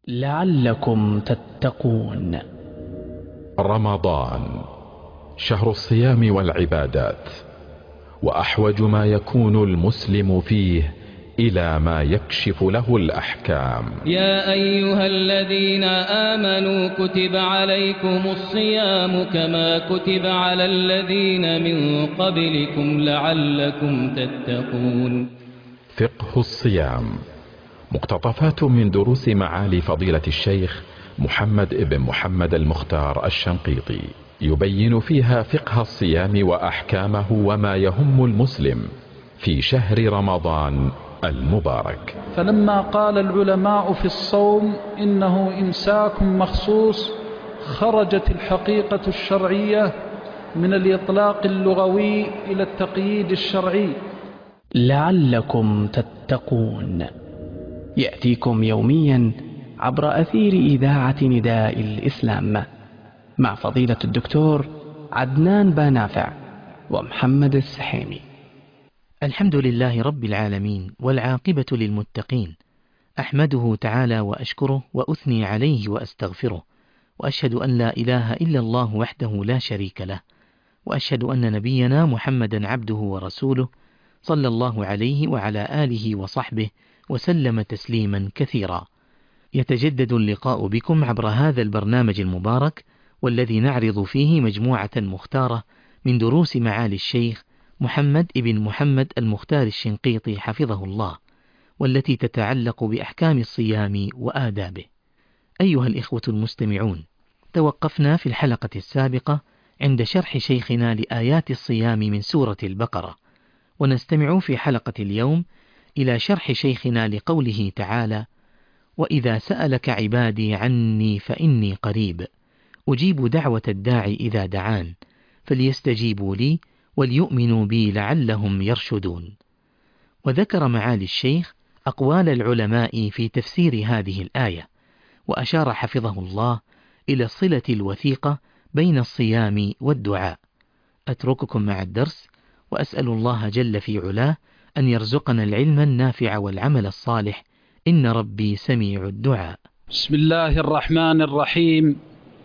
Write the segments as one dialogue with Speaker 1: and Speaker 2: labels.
Speaker 1: لعلكم تتقون.
Speaker 2: رمضان شهر الصيام والعبادات، وأحوج ما يكون المسلم فيه إلى ما يكشف له الأحكام.
Speaker 3: يا أيها الذين آمنوا كتب عليكم الصيام كما كتب على الذين من قبلكم لعلكم تتقون.
Speaker 2: فقه الصيام، مقتطفات من دروس معالي فضيلة الشيخ محمد ابن محمد المختار الشنقيطي، يبين فيها فقه الصيام وأحكامه وما يهم المسلم في شهر رمضان المبارك.
Speaker 4: فلما قال العلماء في الصوم إنه إمساك مخصوص، خرجت الحقيقة الشرعية من الإطلاق اللغوي إلى التقييد الشرعي.
Speaker 1: لعلكم تتقون يأتيكم يوميا عبر أثير إذاعة نداء الإسلام مع فضيلة الدكتور عدنان بانافع ومحمد السحيمي.
Speaker 5: الحمد لله رب العالمين، والعاقبة للمتقين. أحمده تعالى وأشكره وأثني عليه وأستغفره، وأشهد أن لا إله إلا الله وحده لا شريك له، وأشهد أن نبينا محمدا عبده ورسوله صلى الله عليه وعلى آله وصحبه وسلم تسليما كثيرا. يتجدد اللقاء بكم عبر هذا البرنامج المبارك، والذي نعرض فيه مجموعة مختارة من دروس معالي الشيخ محمد ابن محمد المختار الشنقيطي حفظه الله، والتي تتعلق بأحكام الصيام وآدابه. أيها الإخوة المستمعون، توقفنا في الحلقة السابقة عند شرح شيخنا لآيات الصيام من سورة البقرة، ونستمع في حلقة اليوم إلى شرح شيخنا لقوله تعالى: وإذا سألك عبادي عني فإني قريب أجيب دعوة الداعي إذا دعان فليستجيبوا لي وليؤمنوا بي لعلهم يرشدون. وذكر معالي الشيخ أقوال العلماء في تفسير هذه الآية، وأشار حفظه الله إلى الصلة الوثيقة بين الصيام والدعاء. أترككم مع الدرس، وأسأل الله جل في علاه أن يرزقنا العلم النافع والعمل الصالح، إن ربي سميع الدعاء.
Speaker 4: بسم الله الرحمن الرحيم.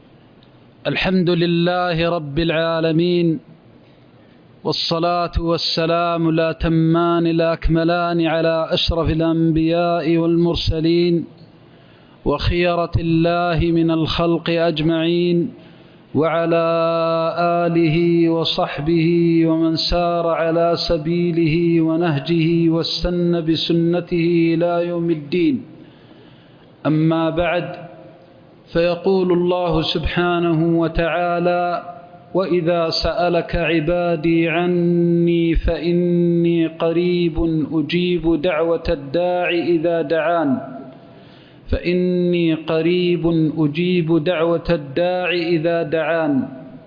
Speaker 4: الحمد لله رب العالمين، والصلاة والسلام الأتمان الأكملان على أشرف الأنبياء والمرسلين وخيرة الله من الخلق أجمعين، وعلى آله وصحبه ومن سار على سبيله ونهجه واستنى بسنته إلى يوم الدين. أما بعد، فيقول الله سبحانه وتعالى: وإذا سألك عبادي عني فإني قريب أجيب دعوة الداعي إذا دعان فإني قريب أجيب دعوة الداعي إذا دعان.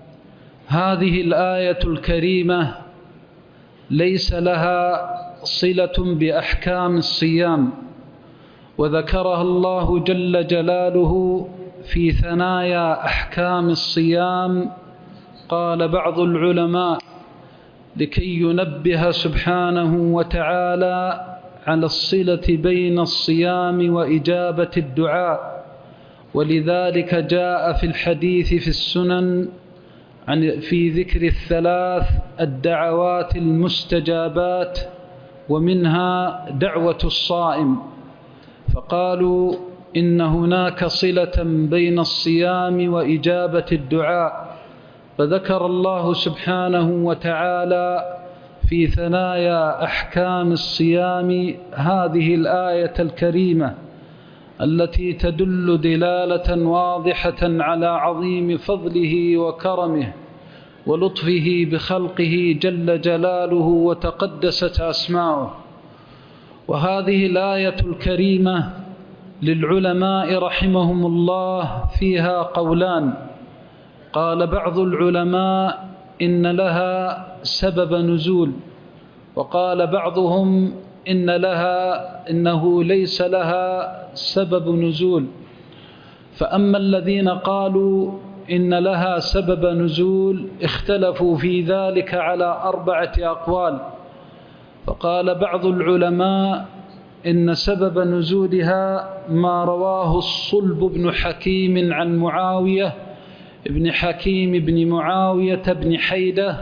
Speaker 4: هذه الآية الكريمة ليس لها صلة بأحكام الصيام، وذكرها الله جل جلاله في ثنايا أحكام الصيام. قال بعض العلماء: لكي ينبه سبحانه وتعالى على الصلة بين الصيام وإجابة الدعاء، ولذلك جاء في الحديث في السنن في ذكر الثلاث الدعوات المستجابات، ومنها دعوة الصائم، فقالوا إن هناك صلة بين الصيام وإجابة الدعاء، فذكر الله سبحانه وتعالى في ثنايا أحكام الصيام هذه الآية الكريمة التي تدل دلالة واضحة على عظيم فضله وكرمه ولطفه بخلقه جل جلاله وتقدست أسماؤه. وهذه الآية الكريمة للعلماء رحمهم الله فيها قولان. قال بعض العلماء إن لها سبب نزول، وقال بعضهم إنه ليس لها سبب نزول. فأما الذين قالوا إن لها سبب نزول اختلفوا في ذلك على 4 أقوال. فقال بعض العلماء إن سبب نزولها ما رواه الصلب بن حكيم عن معاوية ابن حكيم بن معاوية بن حيدة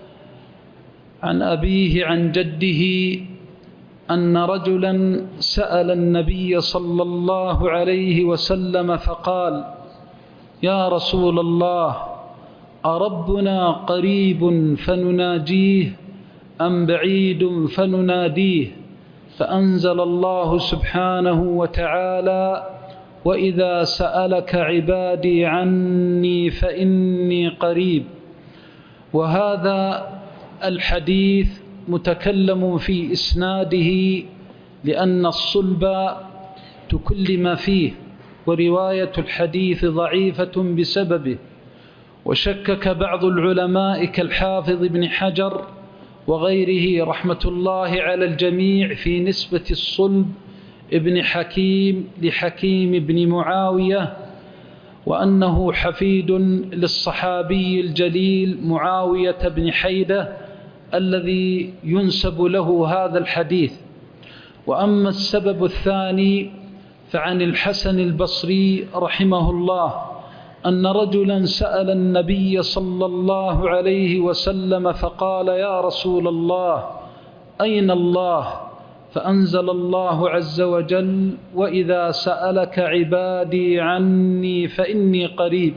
Speaker 4: عن أبيه عن جده أن رجلا سأل النبي صلى الله عليه وسلم فقال: يا رسول الله، أربنا قريب فنناجيه أم بعيد فنناديه؟ فأنزل الله سبحانه وتعالى: وإذا سألك عبادي عني فإني قريب. وهذا الحديث متكلم في إسناده لأن الصلب تكلم فيه، ورواية الحديث ضعيفة بسببه. وشكك بعض العلماء كالحافظ ابن حجر وغيره رحمة الله على الجميع في نسبة الصلب ابن حكيم لحكيم بن معاوية، وأنه حفيد للصحابي الجليل معاوية بن حيدة الذي ينسب له هذا الحديث. وأما السبب الثاني فعن الحسن البصري رحمه الله أن رجلا سأل النبي صلى الله عليه وسلم فقال: يا رسول الله، أين الله؟ فأنزل الله عز وجل: وإذا سألك عبادي عني فإني قريب.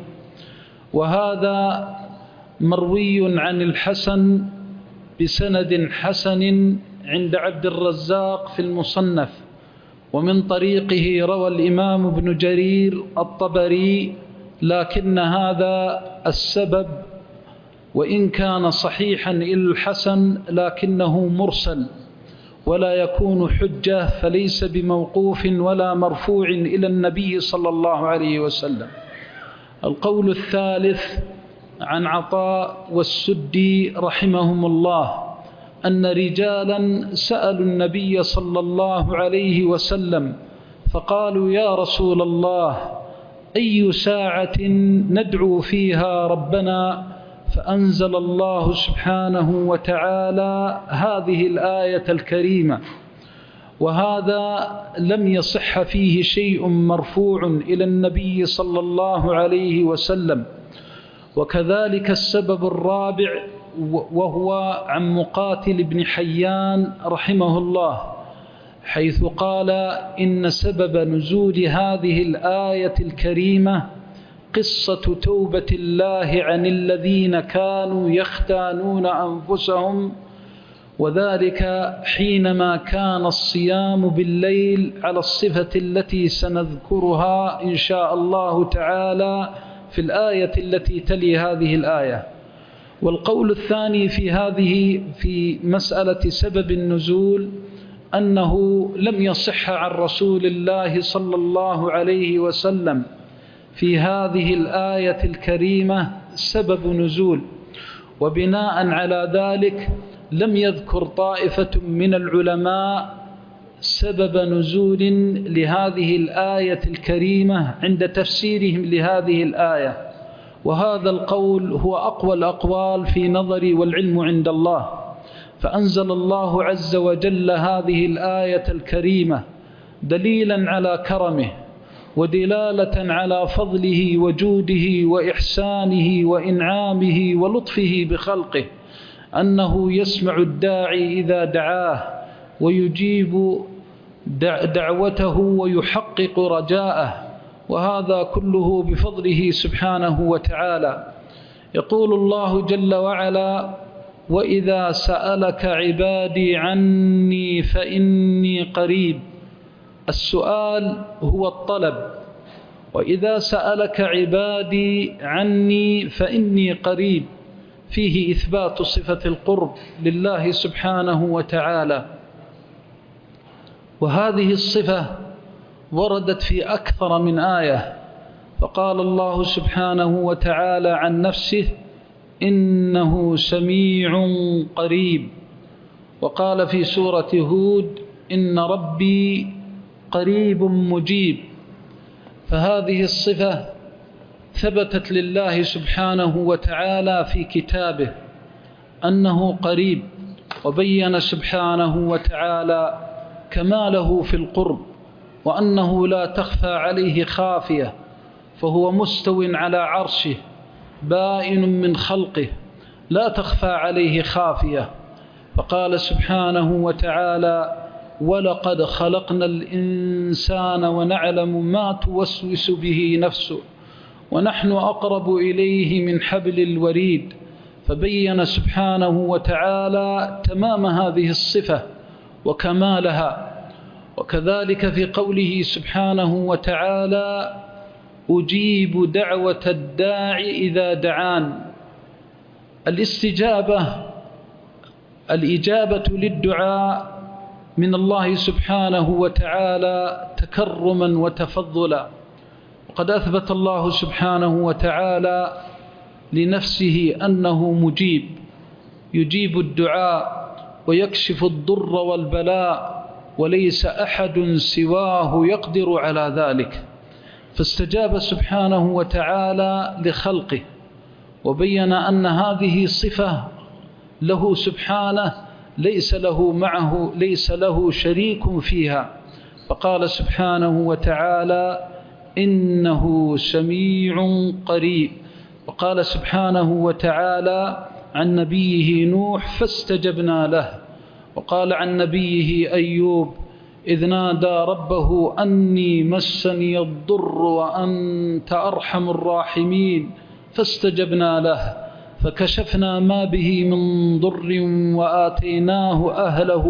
Speaker 4: وهذا مروي عن الحسن بسند حسن عند عبد الرزاق في المصنف، ومن طريقه روى الإمام ابن جرير الطبري، لكن هذا السبب وإن كان صحيحا إلى الحسن لكنه مرسل ولا يكون حجة، فليس بموقوف ولا مرفوع إلى النبي صلى الله عليه وسلم. القول الثالث عن عطاء والسدي رحمهم الله أن رجالا سألوا النبي صلى الله عليه وسلم فقالوا: يا رسول الله، أي ساعة ندعو فيها ربنا؟ فأنزل الله سبحانه وتعالى هذه الآية الكريمة. وهذا لم يصح فيه شيء مرفوع إلى النبي صلى الله عليه وسلم. وكذلك السبب الرابع وهو عن مقاتل بن حيان رحمه الله، حيث قال: إن سبب نزول هذه الآية الكريمة قصة توبة الله عن الذين كانوا يختانون أنفسهم، وذلك حينما كان الصيام بالليل على الصفة التي سنذكرها إن شاء الله تعالى في الآية التي تلي هذه الآية. والقول الثاني في مسألة سبب النزول أنه لم يصح عن رسول الله صلى الله عليه وسلم في هذه الآية الكريمة سبب نزول، وبناء على ذلك لم يذكر طائفة من العلماء سبب نزول لهذه الآية الكريمة عند تفسيرهم لهذه الآية. وهذا القول هو أقوى الأقوال في نظري والعلم عند الله. فأنزل الله عز وجل هذه الآية الكريمة دليلا على كرمه، ودلالة على فضله وجوده وإحسانه وإنعامه ولطفه بخلقه، أنه يسمع الداعي إذا دعاه ويجيب دعوته ويحقق رجاءه، وهذا كله بفضله سبحانه وتعالى. يقول الله جل وعلا: وإذا سألك عبادي عني فإني قريب. السؤال هو الطلب، وإذا سألك عبادي عني فإني قريب فيه إثبات صفة القرب لله سبحانه وتعالى. وهذه الصفة وردت في أكثر من آية، فقال الله سبحانه وتعالى عن نفسه: إنه سميع قريب. وقال في سورة هود: إن ربي قريب مجيب. فهذه الصفة ثبتت لله سبحانه وتعالى في كتابه أنه قريب، وبين سبحانه وتعالى كماله في القرب، وأنه لا تخفى عليه خافية، فهو مستو على عرشه بائن من خلقه لا تخفى عليه خافية. فقال سبحانه وتعالى: ولقد خلقنا الإنسان ونعلم ما توسوس به نفسه ونحن أقرب إليه من حبل الوريد. فبين سبحانه وتعالى تمام هذه الصفة وكمالها. وكذلك في قوله سبحانه وتعالى: أجيب دعوة الداع إذا دعان. الإجابة للدعاء من الله سبحانه وتعالى تكرما وتفضلا. وقد أثبت الله سبحانه وتعالى لنفسه أنه مجيب، يجيب الدعاء ويكشف الضر والبلاء، وليس أحد سواه يقدر على ذلك. فاستجاب سبحانه وتعالى لخلقه، وبين أن هذه صفة له سبحانه ليس له شريك فيها. فقال سبحانه وتعالى: إنه سميع قريب. وقال سبحانه وتعالى عن نبيه نوح: فاستجبنا له. وقال عن نبيه أيوب: إذ نادى ربه أني مسني الضر وأنت أرحم الراحمين فاستجبنا له فكشفنا ما به من ضر وآتيناه أهله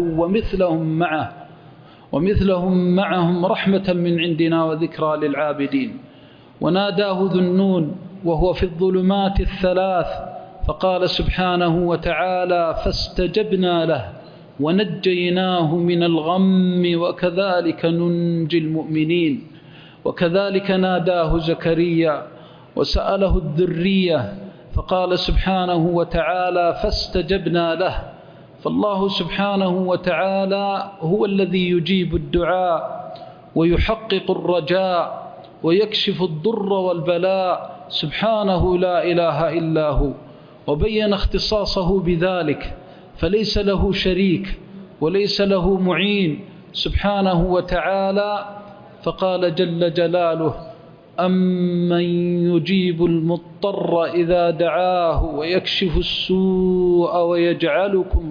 Speaker 4: ومثلهم معهم رحمة من عندنا وذكرى للعابدين. وناداه ذو النون وهو في الظلمات الثلاث، فقال سبحانه وتعالى: فاستجبنا له ونجيناه من الغم وكذلك ننجي المؤمنين. وكذلك ناداه زكريا وسأله الذرية، فقال سبحانه وتعالى: فاستجبنا له. فالله سبحانه وتعالى هو الذي يجيب الدعاء ويحقق الرجاء ويكشف الضر والبلاء، سبحانه لا إله إلا هو. وبين اختصاصه بذلك، فليس له شريك وليس له معين سبحانه وتعالى. فقال جل جلاله: أمن يجيب المضطر إذا دعاه ويكشف السوء ويجعلكم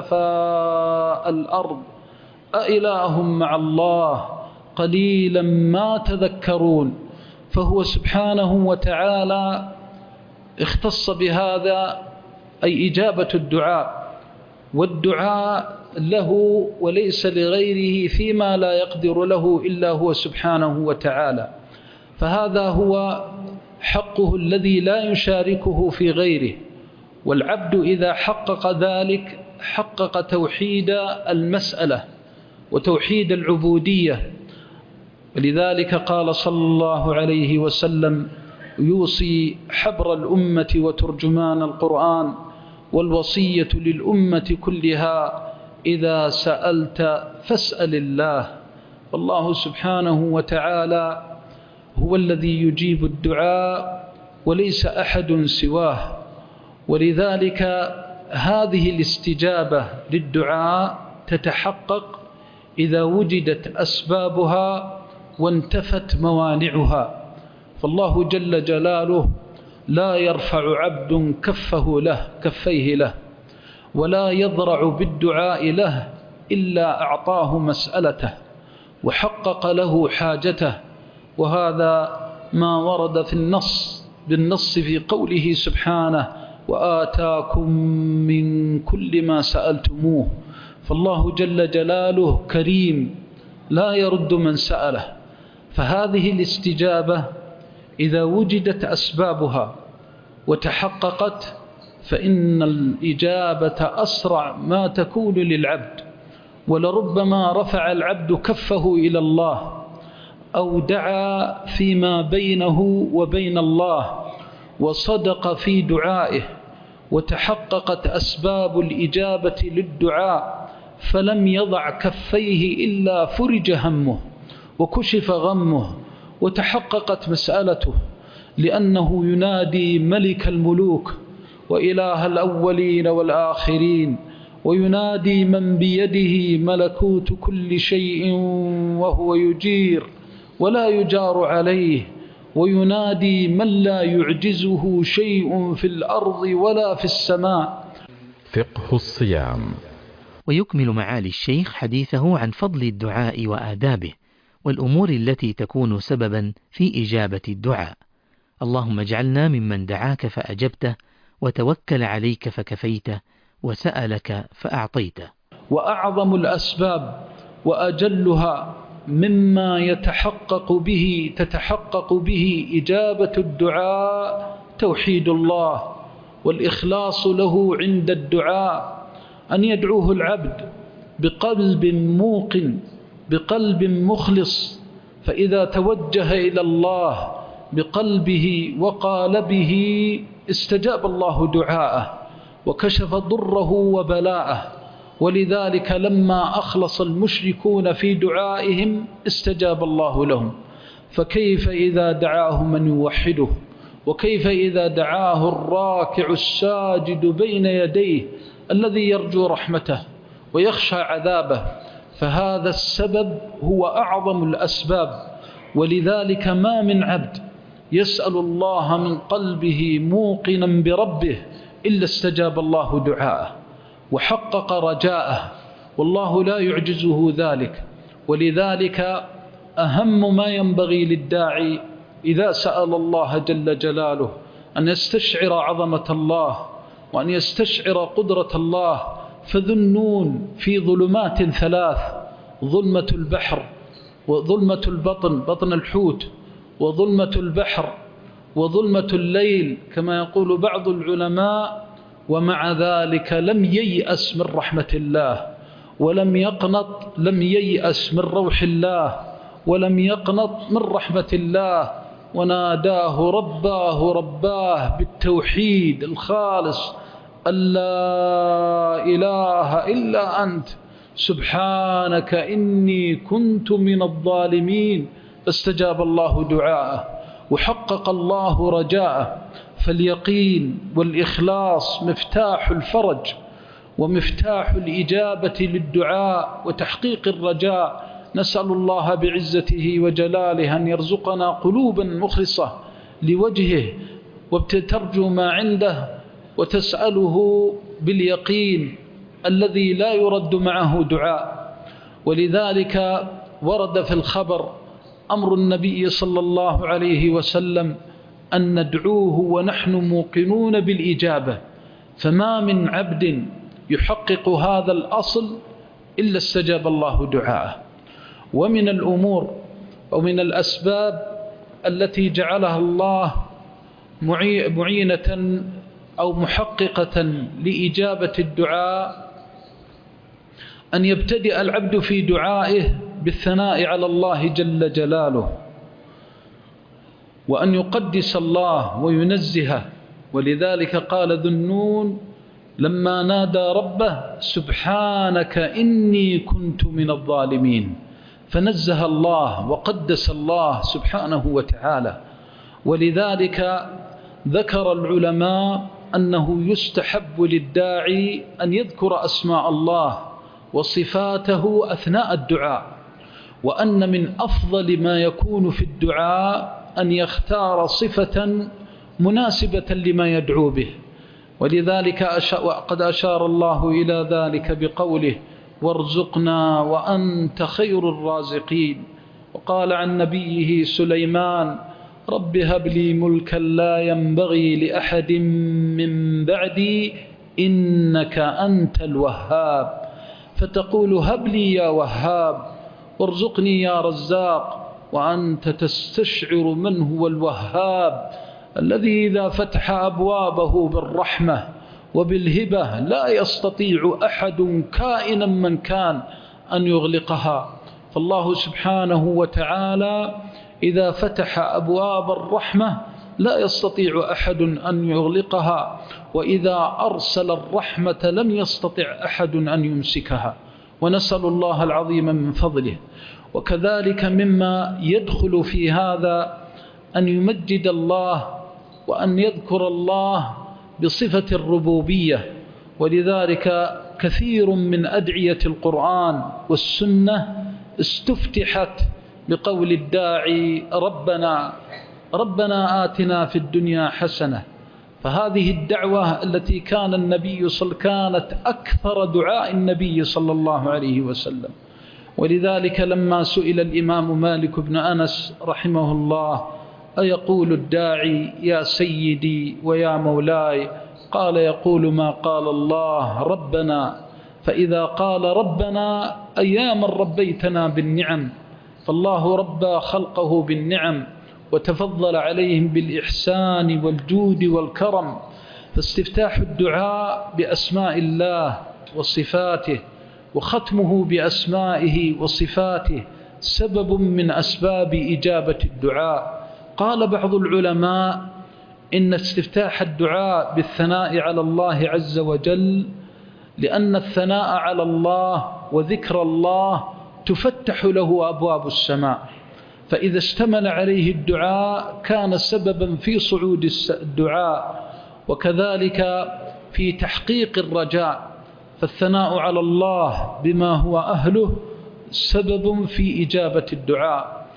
Speaker 4: خلفاء الأرض أإله مع الله قليلا ما تذكرون. فهو سبحانه وتعالى اختص بهذا، أي إجابة الدعاء، والدعاء له وليس لغيره فيما لا يقدر له إلا هو سبحانه وتعالى. فهذا هو حقه الذي لا يشاركه في غيره. والعبد إذا حقق ذلك حقق توحيد المسألة وتوحيد العبودية. ولذلك قال صلى الله عليه وسلم: يوصي حبر الأمة وترجمان القرآن والوصية للأمة كلها: إذا سألت فاسأل الله. فالله سبحانه وتعالى هو الذي يجيب الدعاء وليس أحد سواه. ولذلك هذه الاستجابة للدعاء تتحقق إذا وجدت أسبابها وانتفت موانعها. فالله جل جلاله لا يرفع عبد كفيه له ولا يضرع بالدعاء له إلا أعطاه مسألته وحقق له حاجته. وهذا ما ورد في بالنص في قوله سبحانه: وآتاكم من كل ما سألتموه. فالله جل جلاله كريم لا يرد من سأله. فهذه الاستجابة إذا وجدت أسبابها وتحققت فإن الإجابة أسرع ما تكون للعبد. ولربما رفع العبد كفه إلى الله أو دعا فيما بينه وبين الله وصدق في دعائه وتحققت أسباب الإجابة للدعاء، فلم يضع كفيه إلا فرج همه وكشف غمه وتحققت مسألته، لأنه ينادي ملك الملوك وإله الأولين والآخرين وينادي من بيده ملكوت كل شيء وهو يجير ولا يجار عليه، وينادي من لا يعجزه شيء في الأرض ولا في السماء.
Speaker 2: فقه الصيام.
Speaker 5: ويكمل معالي الشيخ حديثه عن فضل الدعاء وآدابه والأمور التي تكون سببا في إجابة الدعاء. اللهم اجعلنا ممن دعاك فأجبته، وتوكل عليك فكفيته، وسألك فأعطيته.
Speaker 4: وأعظم الأسباب وأجلها مما تتحقق به إجابة الدعاء توحيد الله والإخلاص له عند الدعاء، أن يدعوه العبد بقلب موقن بقلب مخلص، فإذا توجه إلى الله بقلبه وقالبه استجاب الله دعاءه وكشف ضره وبلاءه. ولذلك لما أخلص المشركون في دعائهم استجاب الله لهم، فكيف إذا دعاه من يوحده؟ وكيف إذا دعاه الراكع الساجد بين يديه الذي يرجو رحمته ويخشى عذابه؟ فهذا السبب هو أعظم الأسباب. ولذلك ما من عبد يسأل الله من قلبه موقنا بربه إلا استجاب الله دعاءه وحقق رجاءه، والله لا يعجزه ذلك. ولذلك أهم ما ينبغي للداعي إذا سأل الله جل جلاله أن يستشعر عظمة الله وأن يستشعر قدرة الله. فذنون في ظلمات ثلاث: ظلمة البحر، وظلمة البطن، بطن الحوت، وظلمة البحر، وظلمة الليل كما يقول بعض العلماء. ومع ذلك لم ييأس من رحمة الله، ولم يقنط، لم ييأس من روح الله، ولم يقنط من رحمة الله، وناداه رباه بالتوحيد الخالص: لا إله إلا أنت سبحانك إني كنت من الظالمين. فاستجاب الله دعاءه وحقق الله رجاءه. فاليقين والإخلاص مفتاح الفرج ومفتاح الإجابة للدعاء وتحقيق الرجاء. نسأل الله بعزته وجلاله أن يرزقنا قلوبا مخلصة لوجهه وترجو ما عنده وتسأله باليقين الذي لا يرد معه دعاء. ولذلك ورد في الخبر أمر النبي صلى الله عليه وسلم أن ندعوه ونحن موقنون بالإجابة، فما من عبد يحقق هذا الأصل إلا استجاب الله دعاءه. ومن الأمور ومن الأسباب التي جعلها الله معينة أو محققة لإجابة الدعاء أن يبتدئ العبد في دعائه بالثناء على الله جل جلاله، وأن يقدس الله وينزهه. ولذلك قال ذو النون لما نادى ربه: سبحانك إني كنت من الظالمين، فنزه الله وقدس الله سبحانه وتعالى. ولذلك ذكر العلماء أنه يستحب للداعي أن يذكر أسماء الله وصفاته أثناء الدعاء، وأن من أفضل ما يكون في الدعاء أن يختار صفة مناسبة لما يدعو به. ولذلك قد أشار الله إلى ذلك بقوله: وارزقنا وأنت خير الرازقين. وقال عن نبيه سليمان: رب هب لي ملكا لا ينبغي لأحد من بعدي إنك أنت الوهاب. فتقول: هب لي يا وهاب، وارزقني يا رزاق، وأنت تستشعر من هو الوهاب الذي إذا فتح أبوابه بالرحمة وبالهبة لا يستطيع أحد كائنا من كان أن يغلقها. فالله سبحانه وتعالى إذا فتح أبواب الرحمة لا يستطيع أحد أن يغلقها، وإذا أرسل الرحمة لم يستطع أحد أن يمسكها. ونسأل الله العظيم من فضله. وكذلك مما يدخل في هذا أن يمجد الله وأن يذكر الله بصفة الربوبية. ولذلك كثير من أدعية القرآن والسنة استفتحت بقول الداعي ربنا آتنا في الدنيا حسنة. فهذه الدعوة التي كانت أكثر دعاء النبي صلى الله عليه وسلم. ولذلك لما سئل الإمام مالك بن أنس رحمه الله أيقول الداعي يا سيدي ويا مولاي؟ قال يقول ما قال الله ربنا. فإذا قال ربنا أياما ربيتنا بالنعم، فالله ربى خلقه بالنعم وتفضل عليهم بالإحسان والجود والكرم. فاستفتاح الدعاء بأسماء الله وصفاته وختمه بأسمائه وصفاته سبب من أسباب إجابة الدعاء. قال بعض العلماء إن استفتاح الدعاء بالثناء على الله عز وجل، لأن الثناء على الله وذكر الله تفتح له أبواب السماء، فإذا اشتمل عليه الدعاء كان سببا في صعود الدعاء، وكذلك في تحقيق الرجاء. فالثناء على الله بما هو أهله سبب في إجابة الدعاء.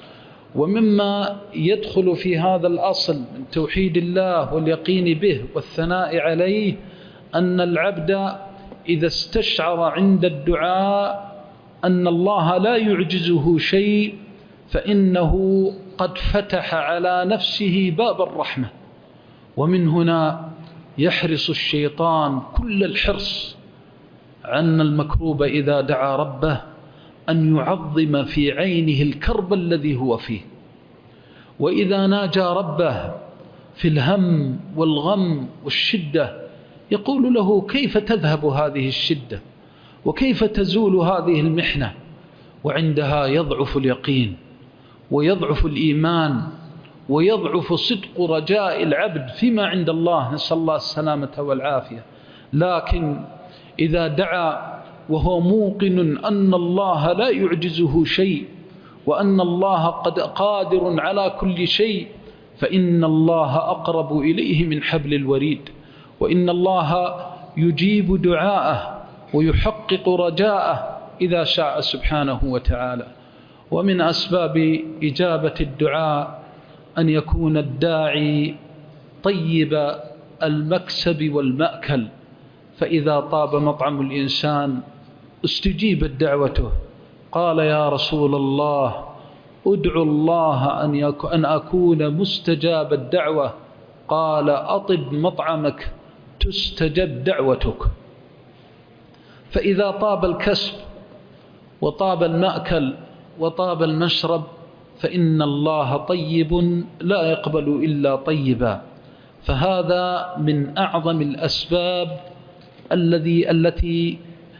Speaker 4: ومما يدخل في هذا الأصل من توحيد الله واليقين به والثناء عليه أن العبد إذا استشعر عند الدعاء أن الله لا يعجزه شيء فإنه قد فتح على نفسه باب الرحمة. ومن هنا يحرص الشيطان كل الحرص عن المكروب إذا دعا ربه أن يعظم في عينه الكرب الذي هو فيه، وإذا ناجى ربه في الهم والغم والشدة يقول له كيف تذهب هذه الشدة وكيف تزول هذه المحنة، وعندها يضعف اليقين ويضعف الإيمان ويضعف صدق رجاء العبد فيما عند الله، نسأل الله السلامة والعافية. لكن إذا دعا وهو موقن أن الله لا يعجزه شيء وأن الله قد قادر على كل شيء فإن الله أقرب إليه من حبل الوريد، وإن الله يجيب دعاءه ويحقق رجاءه إذا شاء سبحانه وتعالى. ومن أسباب إجابة الدعاء أن يكون الداعي طيب المكسب والمأكل، فإذا طاب مطعم الإنسان استجيبت دعوته. قال يا رسول الله ادعو الله أن أكون مستجاب الدعوة. قال أطب مطعمك تستجب دعوتك. فإذا طاب الكسب وطاب المأكل وطاب المشرب فإن الله طيب لا يقبل إلا طيبا. فهذا من أعظم الأسباب التي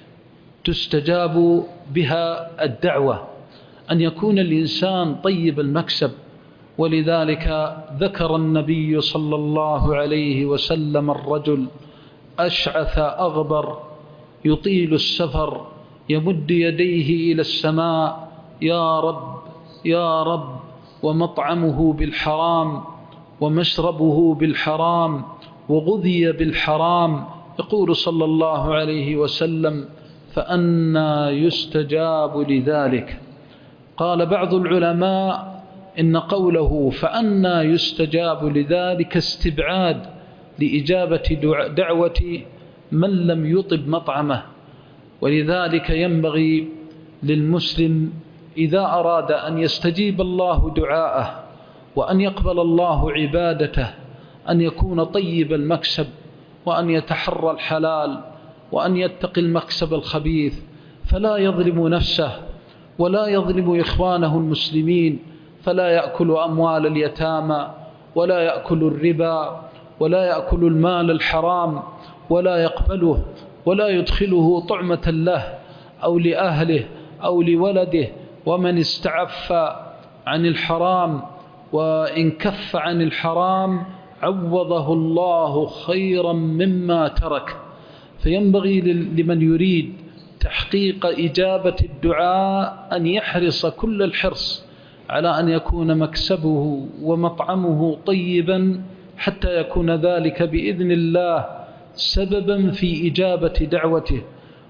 Speaker 4: تستجاب بها الدعوة، أن يكون الإنسان طيب المكسب. ولذلك ذكر النبي صلى الله عليه وسلم الرجل أشعث أغبر يطيل السفر يمد يديه إلى السماء يا رب يا رب، ومطعمه بالحرام ومشربه بالحرام وغذي بالحرام. يقول صلى الله عليه وسلم فأنى يستجاب لذلك. قال بعض العلماء إن قوله فأنى يستجاب لذلك استبعاد لإجابة دعوة من لم يطب مطعمه. ولذلك ينبغي للمسلم إذا أراد أن يستجيب الله دعاءه وأن يقبل الله عبادته أن يكون طيب المكسب، وأن يتحرى الحلال، وأن يتقي المكسب الخبيث، فلا يظلم نفسه ولا يظلم إخوانه المسلمين، فلا يأكل أموال اليتامى ولا يأكل الربا ولا يأكل المال الحرام ولا يقبله ولا يدخله طعمة له أو لأهله أو لولده. ومن استعف عن الحرام وإن كف عن الحرام عوضه الله خيرا مما ترك. فينبغي لمن يريد تحقيق إجابة الدعاء أن يحرص كل الحرص على أن يكون مكسبه ومطعمه طيبا، حتى يكون ذلك بإذن الله سببا في إجابة دعوته.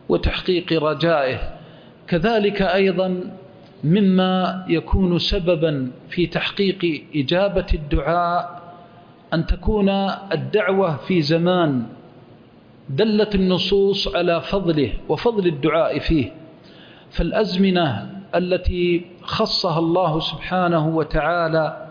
Speaker 4: وتحقيق رجائه. كذلك أيضا مما يكون سببا في تحقيق إجابة الدعاء أن تكون الدعوة في زمان دلت النصوص على فضله وفضل الدعاء فيه. فالأزمنة التي خصها الله سبحانه وتعالى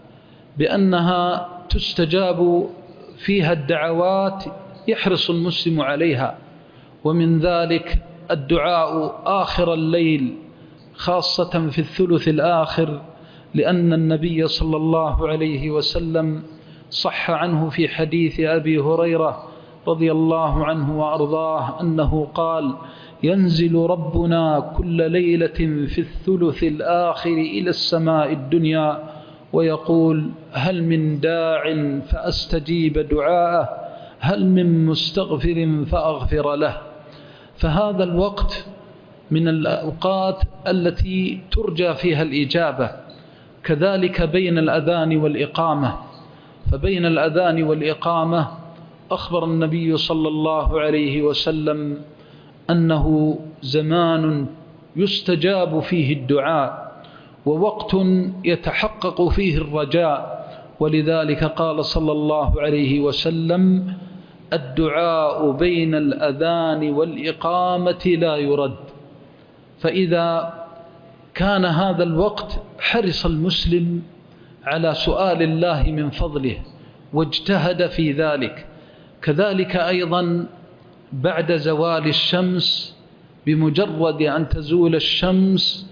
Speaker 4: بأنها تستجاب فيها الدعوات يحرص المسلم عليها، ومن ذلك الدعاء آخر الليل خاصة في الثلث الآخر، لأن النبي صلى الله عليه وسلم صح عنه في حديث أبي هريرة رضي الله عنه وأرضاه أنه قال: ينزل ربنا كل ليلة في الثلث الآخر إلى السماء الدنيا ويقول: هل من داع فأستجيب دعاءه، هل من مستغفر فأغفر له. فهذا الوقت من الأوقات التي ترجى فيها الإجابة. كذلك بين الأذان والإقامة، فبين الأذان والإقامة أخبر النبي صلى الله عليه وسلم أنه زمان يستجاب فيه الدعاء ووقت يتحقق فيه الرجاء، ولذلك قال صلى الله عليه وسلم: الدعاء بين الأذان والإقامة لا يرد. فإذا كان هذا الوقت حرص المسلم على سؤال الله من فضله واجتهد في ذلك. كذلك أيضا بعد زوال الشمس، بمجرد أن تزول الشمس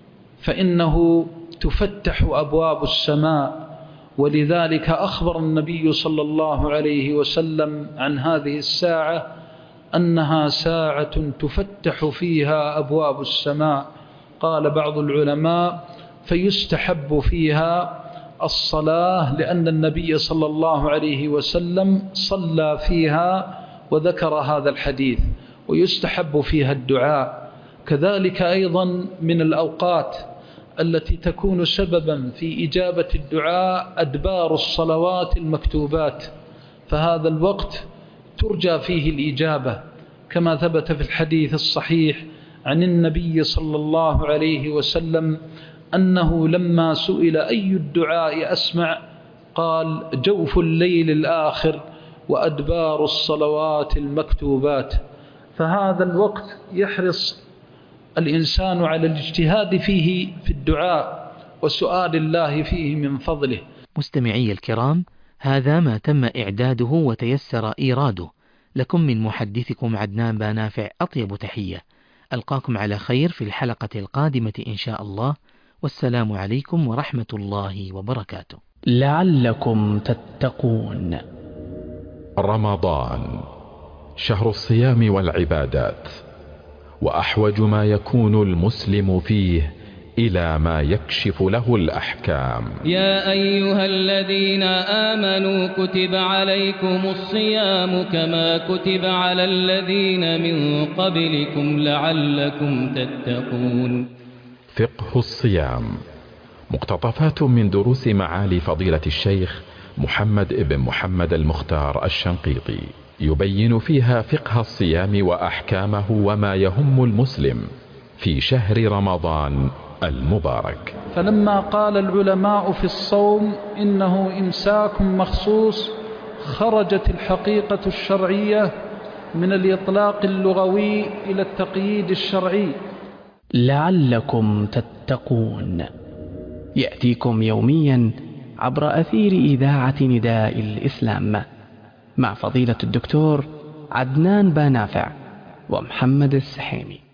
Speaker 4: فإنه تفتح أبواب السماء، ولذلك أخبر النبي صلى الله عليه وسلم عن هذه الساعة أنها ساعة تفتح فيها أبواب السماء. قال بعض العلماء: فيستحب فيها الصلاة، لأن النبي صلى الله عليه وسلم صلى فيها وذكر هذا الحديث، ويستحب فيها الدعاء. كذلك أيضا من الأوقات التي تكون سببا في إجابة الدعاء أدبار الصلوات المكتوبات، فهذا الوقت ترجى فيه الإجابة، كما ثبت في الحديث الصحيح عن النبي صلى الله عليه وسلم أنه لما سئل أي الدعاء أسمع قال: جوف الليل الآخر وأدبار الصلوات المكتوبات. فهذا الوقت يحرص الإنسان على الاجتهاد فيه في الدعاء وسؤال الله فيه من فضله.
Speaker 5: مستمعي الكرام، هذا ما تم إعداده وتيسر إيراده لكم من محدثكم عدنان بانافع. أطيب تحية، ألقاكم على خير في الحلقة القادمة إن شاء الله، والسلام عليكم ورحمة الله وبركاته.
Speaker 1: لعلكم تتقون.
Speaker 2: رمضان شهر الصيام والعبادات، وأحوج ما يكون المسلم فيه إلى ما يكشف له الأحكام.
Speaker 3: يا أيها الذين آمنوا كتب عليكم الصيام كما كتب على الذين من قبلكم لعلكم تتقون.
Speaker 2: فقه الصيام، مقتطفات من دروس معالي فضيلة الشيخ محمد ابن محمد المختار الشنقيطي، يبين فيها فقه الصيام وأحكامه وما يهم المسلم في شهر رمضان المبارك.
Speaker 4: فلما قال العلماء في الصوم إنه إمساك مخصوص، خرجت الحقيقة الشرعية من الإطلاق اللغوي إلى التقييد الشرعي.
Speaker 1: لعلكم تتقون يأتيكم يوميا عبر أثير إذاعة نداء الإسلام مع فضيلة الدكتور عدنان بانافع ومحمد السحيمي.